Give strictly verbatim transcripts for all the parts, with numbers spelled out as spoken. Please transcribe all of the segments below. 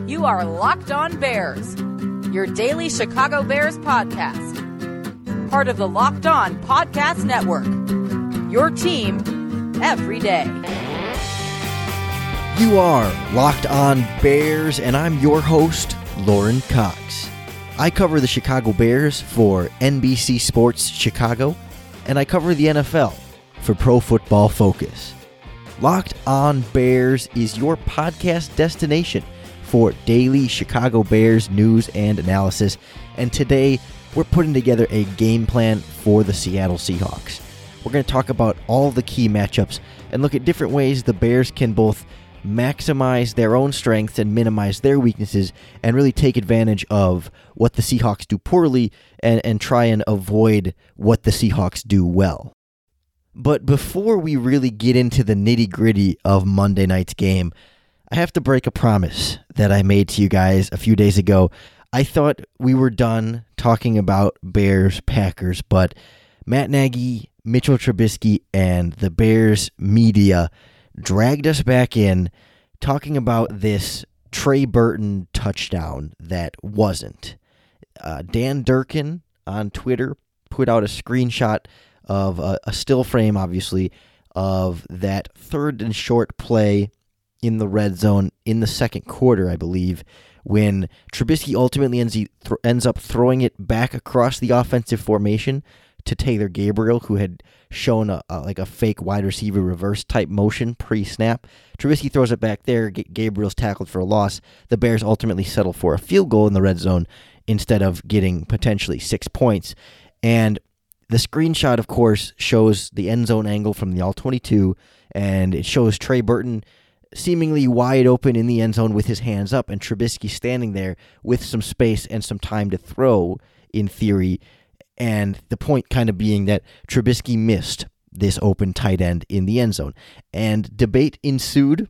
You are Locked On Bears, your daily Chicago Bears podcast. Part of the Locked On Podcast Network, your team every day. You are Locked On Bears, and I'm your host, Lauren Cox. I cover the Chicago Bears for N B C Sports Chicago, and I cover the N F L for Pro Football Focus. Locked On Bears is your podcast destination for daily Chicago Bears news and analysis, and today we're putting together a game plan for the Seattle Seahawks. We're going to talk about all the key matchups and look at different ways the Bears can both maximize their own strengths and minimize their weaknesses and really take advantage of what the Seahawks do poorly and, and try and avoid what the Seahawks do well. But before we really get into the nitty-gritty of Monday night's game, I have to break a promise that I made to you guys a few days ago. I thought we were done talking about Bears, Packers, but Matt Nagy, Mitchell Trubisky, and the Bears media dragged us back in talking about this Trey Burton touchdown that wasn't. Uh, Dan Durkin on Twitter put out a screenshot of a, a still frame, obviously, of that third and short play in the red zone in the second quarter, I believe, when Trubisky ultimately ends, th- ends up throwing it back across the offensive formation to Taylor Gabriel, who had shown a, a like a fake wide receiver reverse type motion pre-snap. Trubisky throws it back there. G- Gabriel's tackled for a loss. The Bears ultimately settle for a field goal in the red zone instead of getting potentially six points. And the screenshot, of course, shows the end zone angle from the all twenty-two, and it shows Trey Burton seemingly wide open in the end zone with his hands up, and Trubisky standing there with some space and some time to throw, in theory. And the point kind of being that Trubisky missed this open tight end in the end zone. And debate ensued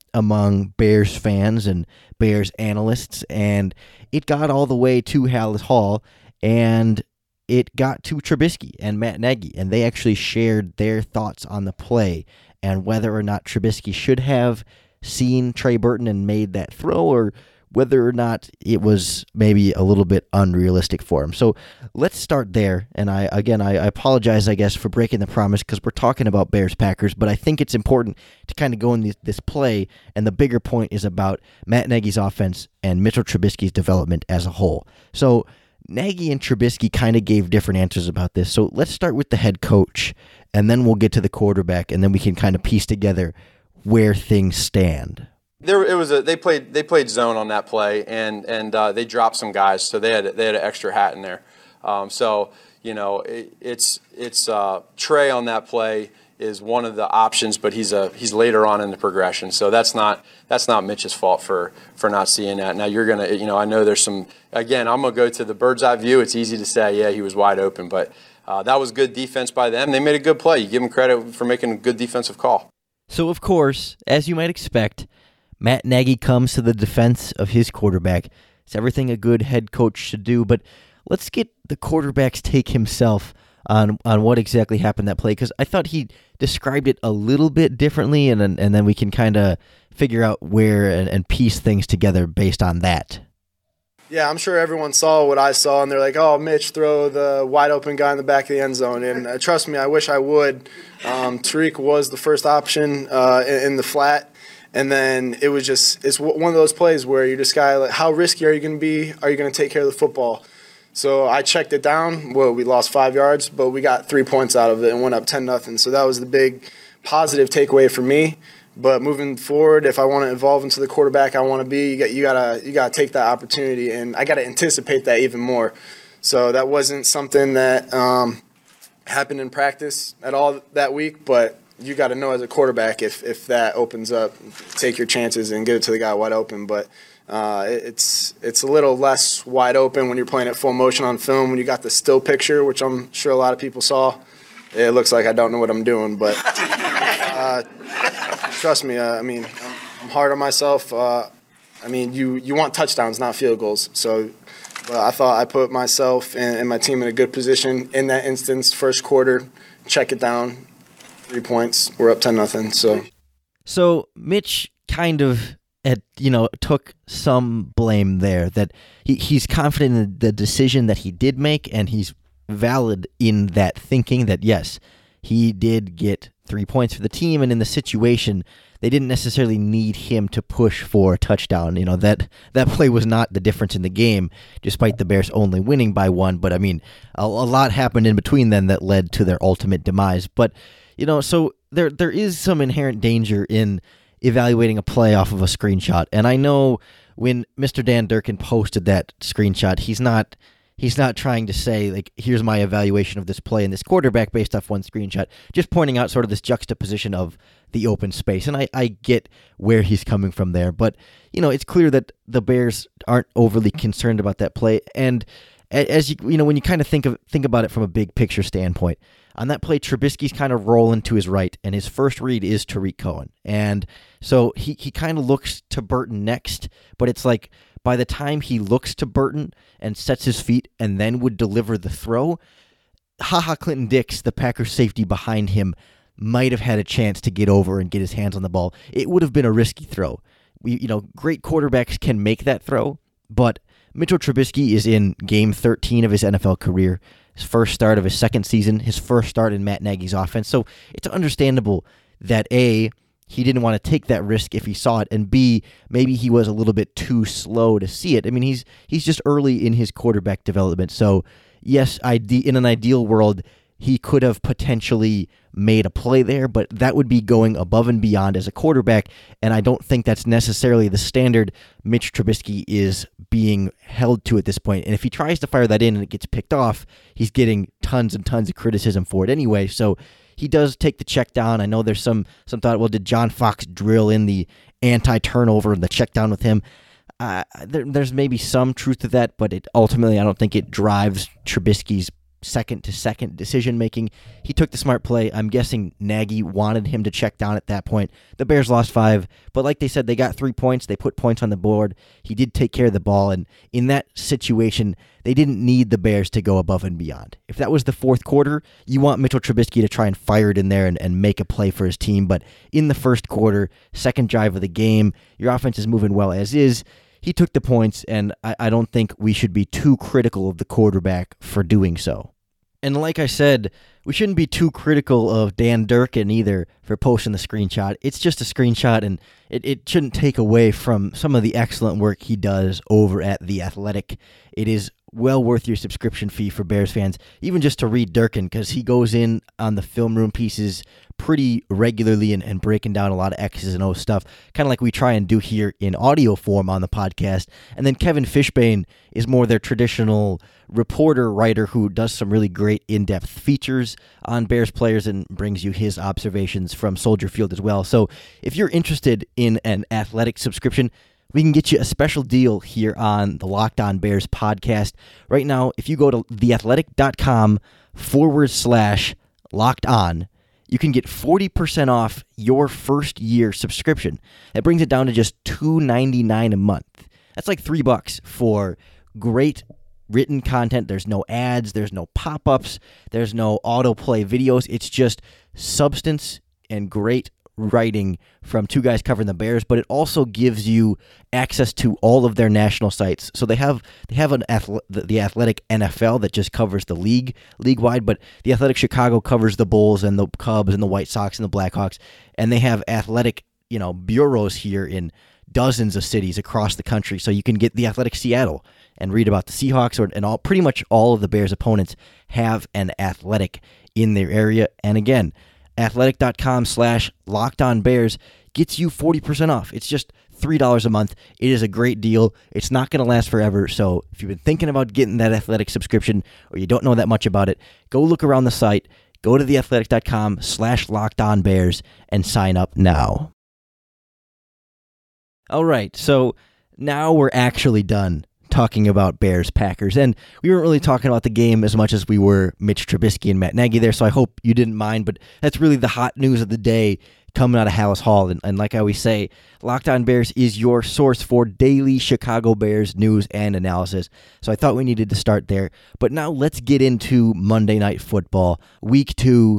among Bears fans and Bears analysts, and it got all the way to Halas Hall, and it got to Trubisky and Matt Nagy, and they actually shared their thoughts on the play and whether or not Trubisky should have seen Trey Burton and made that throw, or whether or not it was maybe a little bit unrealistic for him. So let's start there. And I again, I, I apologize, I guess, for breaking the promise because we're talking about Bears-Packers, but I think it's important to kind of go in this, this play, and the bigger point is about Matt Nagy's offense and Mitchell Trubisky's development as a whole. So Nagy and Trubisky kind of gave different answers about this. So let's start with the head coach, and then we'll get to the quarterback, and then we can kind of piece together where things stand. There, it was a they played they played zone on that play, and and uh, they dropped some guys, so they had they had an extra hat in there. Um, so you know it, it's it's uh, Trey on that play is one of the options, but he's a he's later on in the progression, so that's not that's not Mitch's fault for for not seeing that. Now you're gonna you know I know there's some again I'm gonna go to the bird's eye view. It's easy to say yeah he was wide open, but uh, that was good defense by them. They made a good play. You give them credit for making a good defensive call. So of course, as you might expect, Matt Nagy comes to the defense of his quarterback. It's everything a good head coach should do, but let's get the quarterback's take himself on on what exactly happened that play, because I thought he described it a little bit differently, and then, and then we can kind of figure out where and, and piece things together based on that. Yeah, I'm sure everyone saw what I saw, and they're like, oh, Mitch, throw the wide-open guy in the back of the end zone. And uh, trust me, I wish I would. Um, Tariq was the first option uh, in, in the flat. And then it was just, it's one of those plays where you're just guy, like, how risky are you going to be? Are you going to take care of the football? So I checked it down. Well, we lost five yards, but we got three points out of it and went up ten nothing. So that was the big positive takeaway for me. But moving forward, if I want to evolve into the quarterback I want to be, you got you gotta you gotta take that opportunity, and I gotta anticipate that even more. So that wasn't something that um, happened in practice at all that week, but you got to know as a quarterback if if that opens up, take your chances and get it to the guy wide open. But uh, it's it's a little less wide open when you're playing at full motion on film. When you got the still picture, which I'm sure a lot of people saw, it looks like I don't know what I'm doing. But uh, trust me, uh, I mean, I'm, I'm hard on myself. Uh, I mean, you, you want touchdowns, not field goals. So uh, I thought I put myself and, and my team in a good position in that instance. First quarter, check it down, three points. We're up ten nothing. So, so Mitch kind of at, you know, took some blame there, that he, he's confident in the decision that he did make, and he's valid in that thinking that, yes, he did get three points for the team, and in the situation, they didn't necessarily need him to push for a touchdown. You know, that that play was not the difference in the game, despite the Bears only winning by one. But, I mean, a, a lot happened in between then that led to their ultimate demise. But, you know, so there there is some inherent danger in evaluating a play off of a screenshot. And I know when Mister Dan Durkin posted that screenshot, he's not... He's not trying to say, like, here's my evaluation of this play and this quarterback based off one screenshot, just pointing out sort of this juxtaposition of the open space. And I, I get where he's coming from there. But, you know, it's clear that the Bears aren't overly concerned about that play. And as you you know, when you kind of think of think about it from a big picture standpoint, on that play, Trubisky's kind of rolling to his right, and his first read is Tariq Cohen. And so he, he kind of looks to Burton next, but it's like, by the time he looks to Burton and sets his feet and then would deliver the throw, HaHa Clinton-Dix, the Packers safety behind him, might have had a chance to get over and get his hands on the ball. It would have been a risky throw. We, you know, great quarterbacks can make that throw, but Mitchell Trubisky is in game thirteen of his N F L career, his first start of his second season, his first start in Matt Nagy's offense. So it's understandable that A, he didn't want to take that risk if he saw it, and B, maybe he was a little bit too slow to see it. I mean, he's he's just early in his quarterback development. So, yes, ide- in an ideal world, he could have potentially made a play there, but that would be going above and beyond as a quarterback, and I don't think that's necessarily the standard Mitch Trubisky is being held to at this point. And if he tries to fire that in and it gets picked off, he's getting tons and tons of criticism for it anyway. So he does take the check down. I know there's some some thought, well, did John Fox drill in the anti-turnover and the check down with him? Uh, there, there's maybe some truth to that, but it ultimately I don't think it drives Trubisky's second-to-second decision-making. He took the smart play. I'm guessing Nagy wanted him to check down at that point. The Bears lost five, but like they said, they got three points. They put points on the board. He did take care of the ball, and in that situation, they didn't need the Bears to go above and beyond. If that was the fourth quarter, you want Mitchell Trubisky to try and fire it in there and, and make a play for his team, but in the first quarter, second drive of the game, your offense is moving well as is. He took the points, and I, I don't think we should be too critical of the quarterback for doing so. And like I said, we shouldn't be too critical of Dan Durkin either for posting the screenshot. It's just a screenshot, and it, it shouldn't take away from some of the excellent work he does over at The Athletic. It is well worth your subscription fee for Bears fans, even just to read Durkin, because he goes in on the film room pieces pretty regularly and, and breaking down a lot of X's and O's stuff, kind of like we try and do here in audio form on the podcast. And then Kevin Fishbane is more their traditional reporter writer who does some really great in-depth features on Bears players and brings you his observations from Soldier Field as well. So if you're interested in an Athletic subscription, we can get you a special deal here on the Locked On Bears podcast. Right now, if you go to theathletic.com forward slash locked on, you can get forty percent off your first year subscription. That brings it down to just two dollars and ninety-nine cents a month. That's like three bucks for great written content. There's no ads, there's no pop-ups, there's no autoplay videos. It's just substance and great writing from two guys covering the Bears, but it also gives you access to all of their national sites. So they have they have an athle- the Athletic N F L that just covers the league league wide, but the Athletic Chicago covers the Bulls and the Cubs and the White Sox and the Blackhawks, and they have athletic, you know, bureaus here in dozens of cities across the country. So you can get the Athletic Seattle and read about the Seahawks, or and all pretty much all of the Bears opponents have an Athletic in their area. And again, athletic.com slash locked on bears gets you forty percent off. It's just three dollars a month. It is a great deal. It's not going to last forever. So if you've been thinking about getting that Athletic subscription or you don't know that much about it, go look around the site, go to theathletic.com slash locked on bears and sign up now. All right. So now we're actually done talking about Bears Packers, and we weren't really talking about the game as much as we were Mitch Trubisky and Matt Nagy there, so I hope you didn't mind, but that's really the hot news of the day coming out of Halas Hall. And, and like I always say, Locked On Bears is your source for daily Chicago Bears news and analysis, so I thought we needed to start there. But now let's get into Monday Night Football, week two,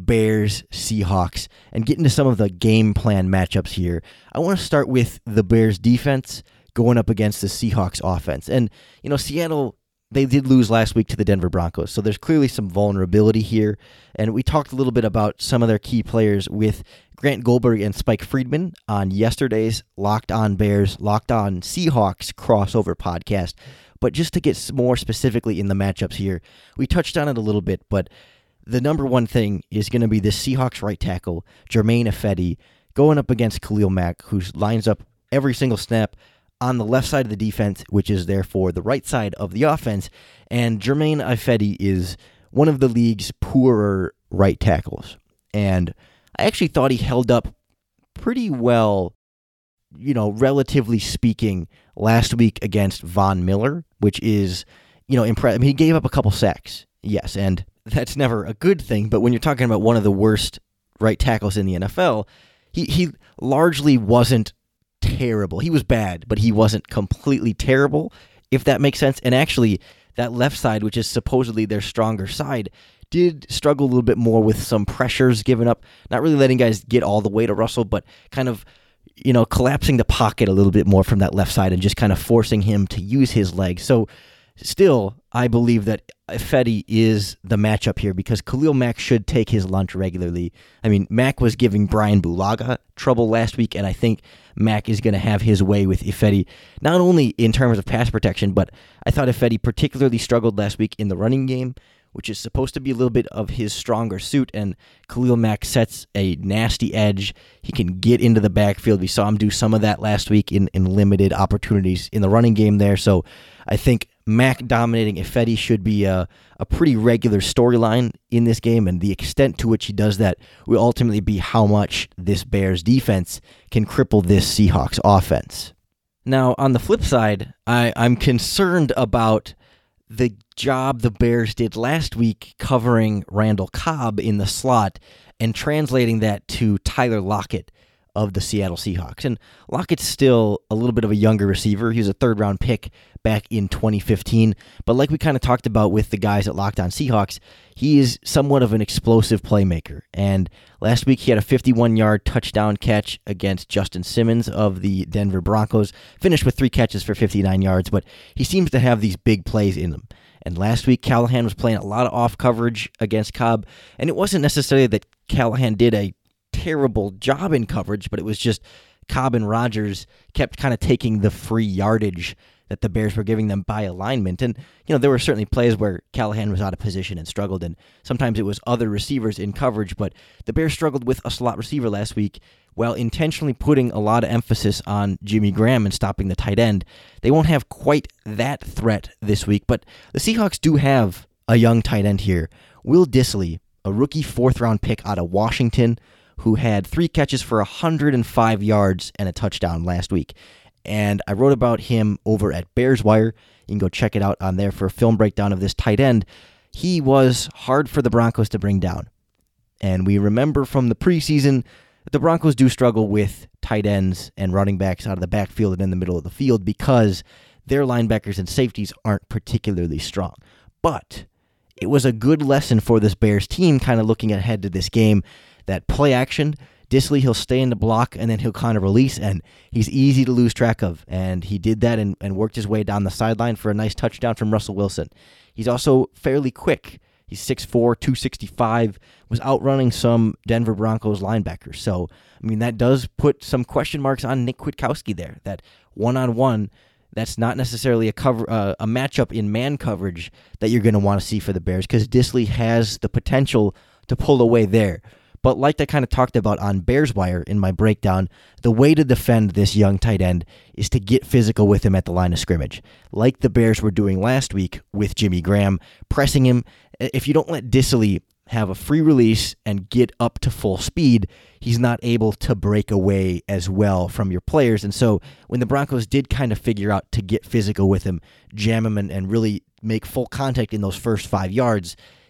Bears, Seahawks, and get into some of the game plan matchups here. I want to start with the Bears defense going up against the Seahawks offense. And, you know, Seattle, they did lose last week to the Denver Broncos, so there's clearly some vulnerability here. And we talked a little bit about some of their key players with Grant Goldberg and Spike Friedman on yesterday's Locked On Bears, Locked On Seahawks crossover podcast. But just to get more specifically in the matchups here, we touched on it a little bit, but the number one thing is going to be the Seahawks right tackle, Germain Ifedi, going up against Khalil Mack, who lines up every single snap on the left side of the defense, which is therefore the right side of the offense. And Germain Ifedi is one of the league's poorer right tackles. And I actually thought he held up pretty well, you know, relatively speaking, last week against Von Miller, which is, you know, impressive. I mean, he gave up a couple sacks, yes, and that's never a good thing, but when you're talking about one of the worst right tackles in the N F L, he, he largely wasn't terrible. He was bad, but he wasn't completely terrible, if that makes sense. And actually, that left side, which is supposedly their stronger side, did struggle a little bit more with some pressures given up, not really letting guys get all the way to Russell, but kind of, you know, collapsing the pocket a little bit more from that left side and just kind of forcing him to use his legs. So still, I believe that Ifedi is the matchup here because Khalil Mack should take his lunch regularly. I mean, Mack was giving Brian Bulaga trouble last week, and I think Mack is going to have his way with Ifedi, not only in terms of pass protection, but I thought Ifedi particularly struggled last week in the running game, which is supposed to be a little bit of his stronger suit, and Khalil Mack sets a nasty edge. He can get into the backfield. We saw him do some of that last week in, in limited opportunities in the running game there, so I think Mack dominating Ifedi should be a, a pretty regular storyline in this game, and the extent to which he does that will ultimately be how much this Bears defense can cripple this Seahawks offense. Now, on the flip side, I, I'm concerned about the job the Bears did last week covering Randall Cobb in the slot and translating that to Tyler Lockett of the Seattle Seahawks. And Lockett's still a little bit of a younger receiver. He was a third-round pick back in twenty fifteen. But like we kind of talked about with the guys at Locked On Seahawks, he is somewhat of an explosive playmaker. And last week he had a fifty-one-yard touchdown catch against Justin Simmons of the Denver Broncos, finished with three catches for fifty-nine yards, but he seems to have these big plays in him. And last week, Callahan was playing a lot of off coverage against Cobb, and it wasn't necessarily that Callahan did a terrible job in coverage, but it was just Cobb and Rodgers kept kind of taking the free yardage that the Bears were giving them by alignment. And, you know, there were certainly plays where Callahan was out of position and struggled, and sometimes it was other receivers in coverage, but the Bears struggled with a slot receiver last week while intentionally putting a lot of emphasis on Jimmy Graham and stopping the tight end. They won't have quite that threat this week, but the Seahawks do have a young tight end here. Will Dissly, a rookie fourth-round pick out of Washington, who had three catches for one hundred five yards and a touchdown last week. And I wrote about him over at Bears Wire. You can go check it out on there for a film breakdown of this tight end. He was hard for the Broncos to bring down. And we remember from the preseason that the Broncos do struggle with tight ends and running backs out of the backfield and in the middle of the field because their linebackers and safeties aren't particularly strong. But it was a good lesson for this Bears team kind of looking ahead to this game, that play action, Dissly, he'll stay in the block and then he'll kind of release, and he's easy to lose track of. And he did that and, and worked his way down the sideline for a nice touchdown from Russell Wilson. He's also fairly quick. He's six foot four, two sixty-five, was outrunning some Denver Broncos linebackers. So, I mean, that does put some question marks on Nick Kwiatkowski there. That one-on-one, that's not necessarily a cover, uh, a matchup in man coverage that you're going to want to see for the Bears, because Dissly has the potential to pull away there. But like I kind of talked about on Bears Wire in my breakdown, the way to defend this young tight end is to get physical with him at the line of scrimmage, like the Bears were doing last week with Jimmy Graham, pressing him. If you don't let Dissly have a free release and get up to full speed, he's not able to break away as well from your players. And so when the Broncos did kind of figure out to get physical with him, jam him, and, and really make full contact in those first five yards,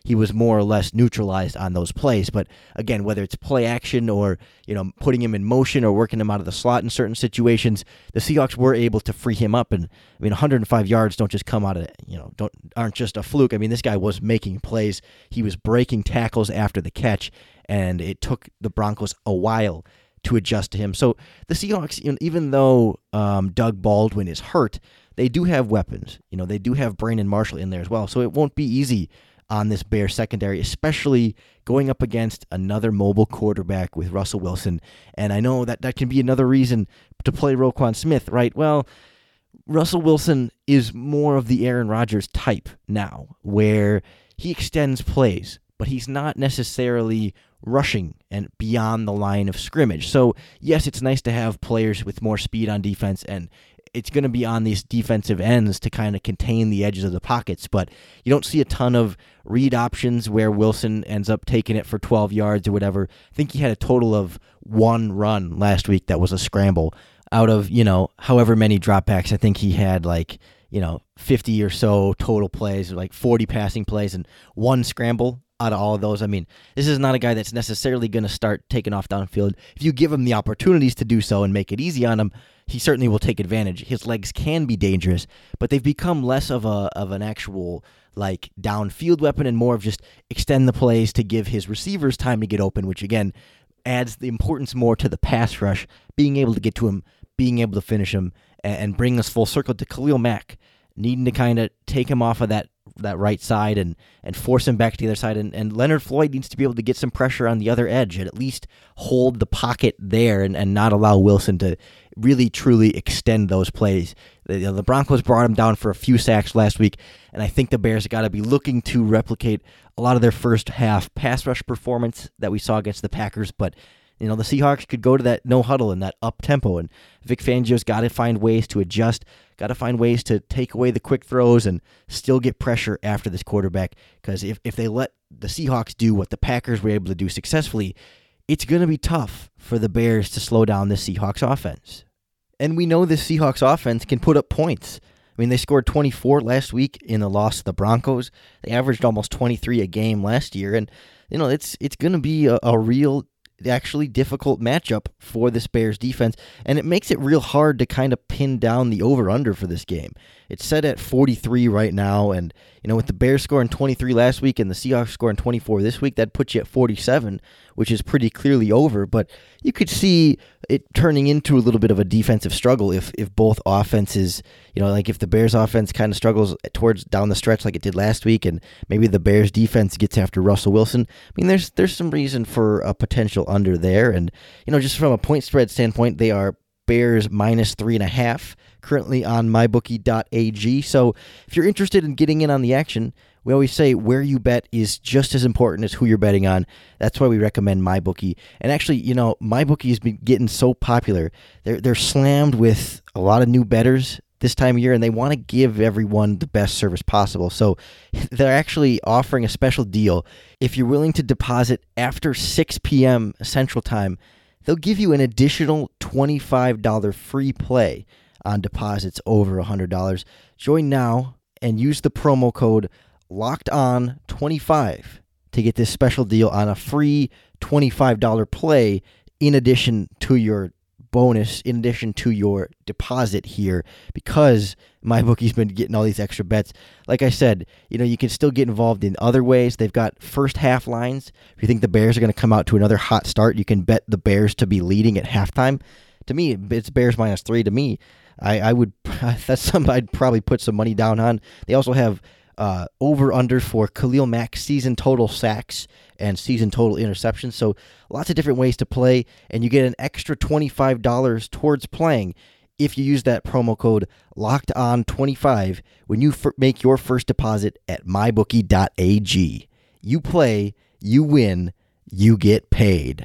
he was more or less neutralized on those plays. But again, whether it's play action or, you know, putting him in motion or working him out of the slot in certain situations, the Seahawks were able to free him up. And I mean, one hundred five yards don't just come out of, you know, don't aren't just a fluke. I mean, this guy was making plays. He was breaking tackles after the catch, and it took the Broncos a while to adjust to him. So the Seahawks, you know, even though um, Doug Baldwin is hurt, they do have weapons. You know, they do have Brandon Marshall in there as well. So it won't be easy on this Bears secondary, especially going up against another mobile quarterback with Russell Wilson. And I know that that can be another reason to play Roquan Smith, right? Well, Russell Wilson is more of the Aaron Rodgers type now, where he extends plays, but he's not necessarily rushing and beyond the line of scrimmage. So, yes, it's nice to have players with more speed on defense, and it's going to be on these defensive ends to kind of contain the edges of the pockets, but you don't see a ton of read options where Wilson ends up taking it for twelve yards or whatever. I think he had a total of one run last week that was a scramble. Out of, you know, however many dropbacks, I think he had like, you know, fifty or so total plays, like forty passing plays and one scramble out of all of those. I mean, this is not a guy that's necessarily going to start taking off downfield. If you give him the opportunities to do so and make it easy on him, he certainly will take advantage. His legs can be dangerous, but they've become less of a of an actual like downfield weapon and more of just extend the plays to give his receivers time to get open, which again adds the importance more to the pass rush, being able to get to him, being able to finish him, and bring us full circle to Khalil Mack, needing to kind of take him off of that that right side and and force him back to the other side. And, and Leonard Floyd needs to be able to get some pressure on the other edge and at least hold the pocket there and, and not allow Wilson to really, truly extend those plays. The, you know, the Broncos brought him down for a few sacks last week, and I think the Bears got to be looking to replicate a lot of their first half pass rush performance that we saw against the Packers, but you know, the Seahawks could go to that no huddle and that up tempo, and Vic Fangio's got to find ways to adjust, got to find ways to take away the quick throws and still get pressure after this quarterback, because if, if they let the Seahawks do what the Packers were able to do successfully, it's going to be tough for the Bears to slow down the Seahawks offense. And we know the Seahawks offense can put up points. I mean, they scored twenty-four last week in the loss to the Broncos. They averaged almost twenty-three a game last year, and you know, it's it's going to be a, a real actually difficult matchup for this Bears defense, and it makes it real hard to kind of pin down the over-under for this game. It's set at forty-three right now, and you know, with the Bears scoring twenty-three last week and the Seahawks scoring twenty-four this week, that puts you at forty-seven, which is pretty clearly over, but you could see it turning into a little bit of a defensive struggle if if both offenses, you know, like if the Bears offense kind of struggles towards down the stretch like it did last week, and maybe the Bears defense gets after Russell Wilson. I mean, there's there's some reason for a potential under there, and you know, just from a point spread standpoint, they are Bears minus three and a half currently on my bookie dot a g. So if you're interested in getting in on the action, we always say where you bet is just as important as who you're betting on. That's why we recommend MyBookie. And actually, you know, MyBookie has been getting so popular. They're they're slammed with a lot of new bettors this time of year, and they want to give everyone the best service possible. So they're actually offering a special deal. If you're willing to deposit after six p.m. Central Time, they'll give you an additional twenty-five dollars free play on deposits over one hundred dollars. Join now and use the promo code locked on twenty-five to get this special deal on a free twenty-five dollars play in addition to your bonus, in addition to your deposit here, because MyBookie's been getting all these extra bets. Like I said, you know, you can still get involved in other ways. They've got first half lines. If you think the Bears are going to come out to another hot start, you can bet the Bears to be leading at halftime. To me, it's Bears minus three. To me, I, I would that's something I'd probably put some money down on. They also have uh, over under for Khalil Mack season total sacks and season total interceptions. So lots of different ways to play, and you get an extra twenty-five dollars towards playing if you use that promo code locked on twenty-five when you f- make your first deposit at my bookie dot a g. You play, you win, you get paid.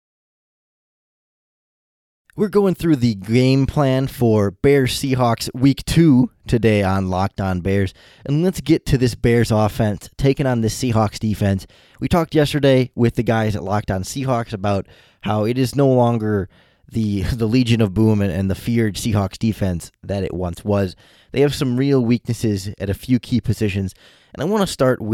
We're going through the game plan for Bears-Seahawks Week two today on Locked On Bears, and let's get to this Bears offense taking on this Seahawks defense. We talked yesterday with the guys at Locked On Seahawks about how it is no longer the the Legion of Boom and, and the feared Seahawks defense that it once was. They have some real weaknesses at a few key positions, and I want to start with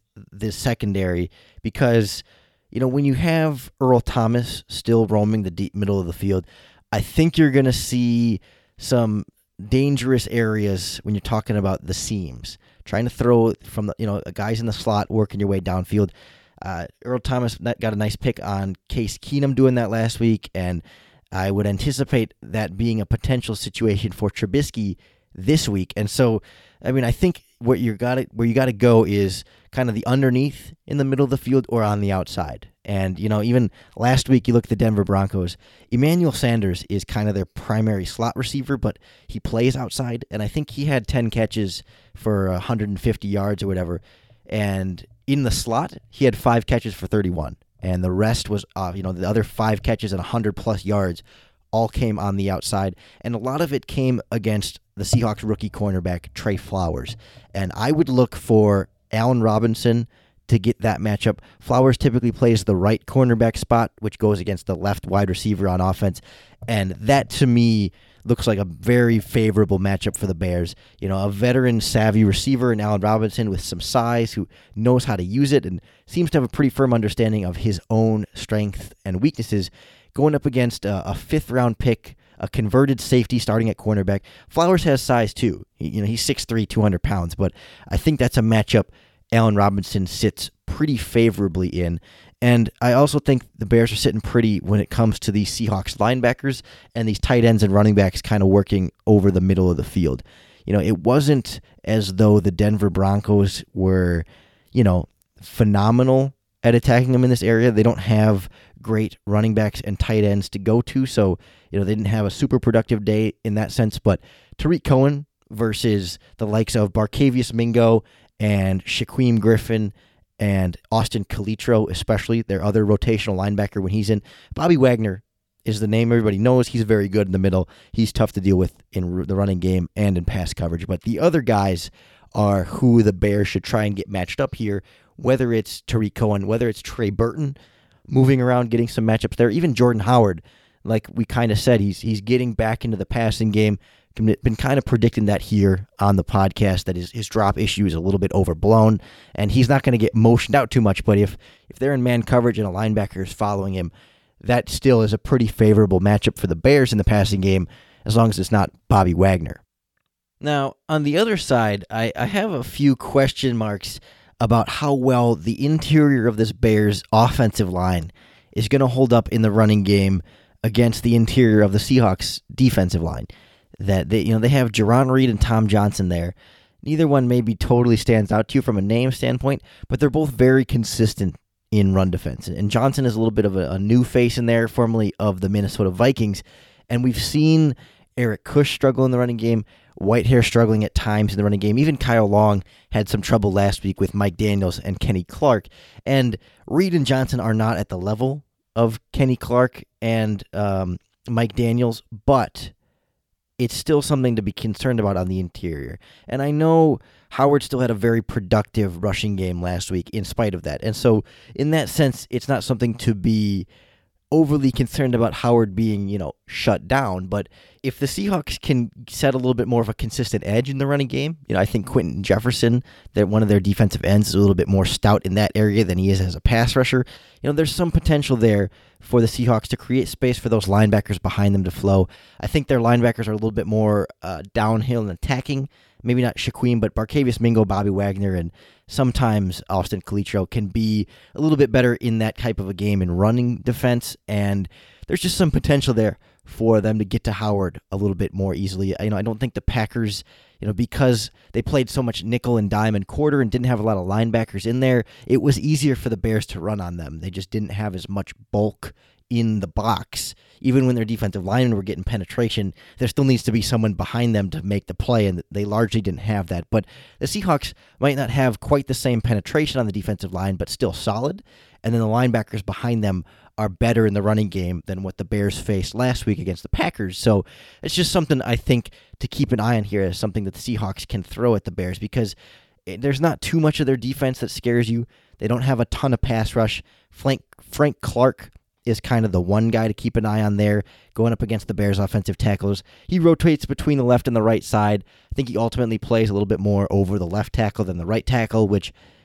this secondary because, you know, when you have Earl Thomas still roaming the deep middle of the field, I think you're going to see some dangerous areas when you're talking about the seams, trying to throw from the, you know, guys in the slot, working your way downfield. Uh, Earl Thomas got a nice pick on Case Keenum doing that last week, and I would anticipate that being a potential situation for Trubisky this week. And so, I mean, I think what you got to where you got to go is kind of the underneath in the middle of the field or on the outside. And, you know, even last week you look at the Denver Broncos, Emmanuel Sanders is kind of their primary slot receiver, but he plays outside, and I think he had ten catches for one hundred fifty yards or whatever. And in the slot, he had five catches for thirty-one. And the rest was, uh, you know, the other five catches and one hundred plus yards all came on the outside. And a lot of it came against the Seahawks rookie cornerback, Trey Flowers. And I would look for Allen Robinson to get that matchup. Flowers typically plays the right cornerback spot, which goes against the left wide receiver on offense. And that, to me, looks like a very favorable matchup for the Bears. You know, a veteran savvy receiver in Allen Robinson with some size who knows how to use it and seems to have a pretty firm understanding of his own strengths and weaknesses, going up against a, a fifth round pick, a converted safety starting at cornerback. Flowers has size too. He, you know, he's six three, two hundred pounds, but I think that's a matchup Allen Robinson sits pretty favorably in. And I also think the Bears are sitting pretty when it comes to these Seahawks linebackers and these tight ends and running backs kind of working over the middle of the field. You know, it wasn't as though the Denver Broncos were, you know, phenomenal at attacking them in this area. They don't have great running backs and tight ends to go to, so, you know, they didn't have a super productive day in that sense. But Tariq Cohen versus the likes of Barkevious Mingo and Shaquem Griffin and Austin Calitro, especially their other rotational linebacker when he's in. Bobby Wagner is the name everybody knows. He's very good in the middle. He's tough to deal with in the running game and in pass coverage. But the other guys are who the Bears should try and get matched up here, whether it's Tariq Cohen, whether it's Trey Burton moving around, getting some matchups there. Even Jordan Howard, like we kind of said, he's he's getting back into the passing game. Been kind of predicting that here on the podcast, that his, his drop issue is a little bit overblown, and he's not going to get motioned out too much, but if, if they're in man coverage and a linebacker is following him, that still is a pretty favorable matchup for the Bears in the passing game, as long as it's not Bobby Wagner. Now, on the other side, I, I have a few question marks about how well the interior of this Bears offensive line is going to hold up in the running game against the interior of the Seahawks defensive line. That they, you know, they have Jarran Reed and Tom Johnson there. Neither one maybe totally stands out to you from a name standpoint, but they're both very consistent in run defense. And Johnson is a little bit of a, a new face in there, formerly of the Minnesota Vikings. And we've seen Eric Kush struggle in the running game, Whitehair struggling at times in the running game. Even Kyle Long had some trouble last week with Mike Daniels and Kenny Clark. And Reed and Johnson are not at the level of Kenny Clark and um, Mike Daniels, but it's still something to be concerned about on the interior. And I know Howard still had a very productive rushing game last week in spite of that. And so in that sense, it's not something to be overly concerned about Howard being, you know, shut down. But if the Seahawks can set a little bit more of a consistent edge in the running game, you know, I think Quentin Jefferson, that one of their defensive ends, is a little bit more stout in that area than he is as a pass rusher. You know, there's some potential there for the Seahawks to create space for those linebackers behind them to flow. I think their linebackers are a little bit more uh, downhill and attacking. Maybe not Shaquem, but Barkevious Mingo, Bobby Wagner, and sometimes Austin Calitro can be a little bit better in that type of a game in running defense, and there's just some potential there for them to get to Howard a little bit more easily. You know, I don't think the Packers, you know, because they played so much nickel and dime and quarter and didn't have a lot of linebackers in there, it was easier for the Bears to run on them. They just didn't have as much bulk in the box. Even when their defensive linemen were getting penetration, there still needs to be someone behind them to make the play, and they largely didn't have that. But the Seahawks might not have quite the same penetration on the defensive line, but still solid. And then the linebackers behind them are better in the running game than what the Bears faced last week against the Packers. So it's just something I think to keep an eye on here, as something that the Seahawks can throw at the Bears, because there's not too much of their defense that scares you. They don't have a ton of pass rush. Frank, Frank Clark is kind of the one guy to keep an eye on there, going up against the Bears' offensive tacklers. He rotates between the left and the right side. I think he ultimately plays a little bit more over the left tackle than the right tackle, which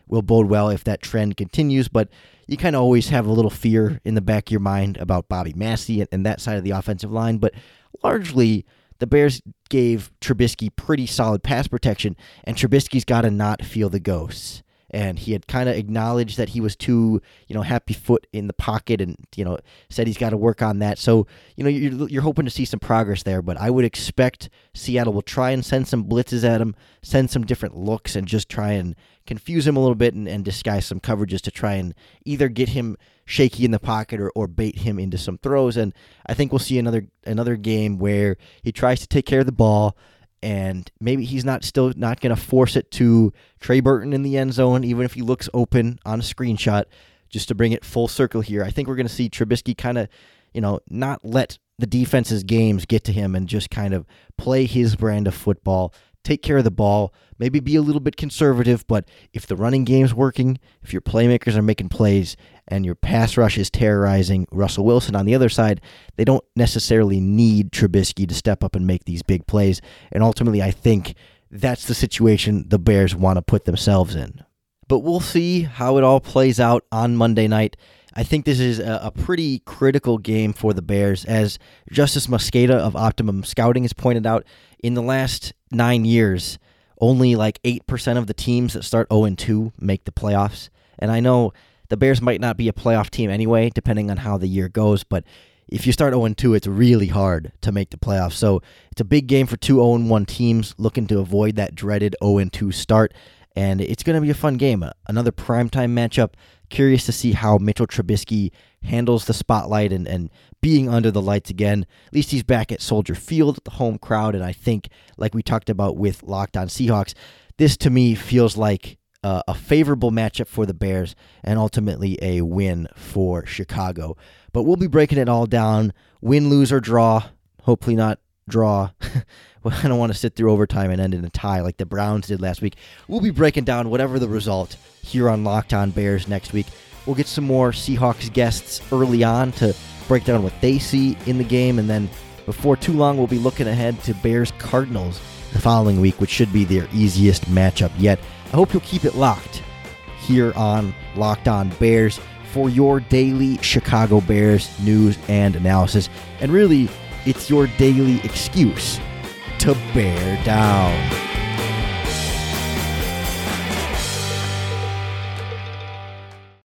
will bode well if that trend continues, but you kind of always have a little fear in the back of your mind about Bobby Massey and, and that side of the offensive line, but largely the Bears gave Trubisky pretty solid pass protection, and Trubisky's got to not feel the ghosts. And he had kind of acknowledged that he was too, you know, happy foot in the pocket, and, you know, said he's got to work on that. So, you know, you're, you're hoping to see some progress there, but I would expect Seattle will try and send some blitzes at him, send some different looks, and just try and confuse him a little bit and, and disguise some coverages to try and either get him shaky in the pocket or, or bait him into some throws. And I think we'll see another another game where he tries to take care of the ball, and maybe he's not still not going to force it to Trey Burton in the end zone, even if he looks open on a screenshot, just to bring it full circle here. I think we're going to see Trubisky kind of, you know, not let the defense's games get to him and just kind of play his brand of football, take care of the ball, maybe be a little bit conservative, but if the running game's working, if your playmakers are making plays, and your pass rush is terrorizing Russell Wilson on the other side, they don't necessarily need Trubisky to step up and make these big plays. And ultimately, I think that's the situation the Bears want to put themselves in. But we'll see how it all plays out on Monday night. I think this is a, a pretty critical game for the Bears. As Justice Mosqueda of Optimum Scouting has pointed out, in the last nine years, only like eight percent of the teams that start oh and two make the playoffs. And I know the Bears might not be a playoff team anyway, depending on how the year goes, but if you start oh and two, it's really hard to make the playoffs. So it's a big game for two oh and one teams looking to avoid that dreaded oh and two start, and it's going to be a fun game. Another primetime matchup. Curious to see how Mitchell Trubisky handles the spotlight and, and being under the lights again. At least he's back at Soldier Field, the home crowd, and I think, like we talked about with Locked On Seahawks, this to me feels like Uh, a favorable matchup for the Bears and ultimately a win for Chicago. But we'll be breaking it all down, win, lose, or draw. Hopefully not draw. Well, I don't want to sit through overtime and end in a tie like the Browns did last week. We'll be breaking down whatever the result here on Locked On Bears next week. We'll get some more Seahawks guests early on to break down what they see in the game, and then before too long, we'll be looking ahead to Bears-Cardinals the following week, which should be their easiest matchup yet. I hope you'll keep it locked here on Locked On Bears for your daily Chicago Bears news and analysis. And really, it's your daily excuse to bear down.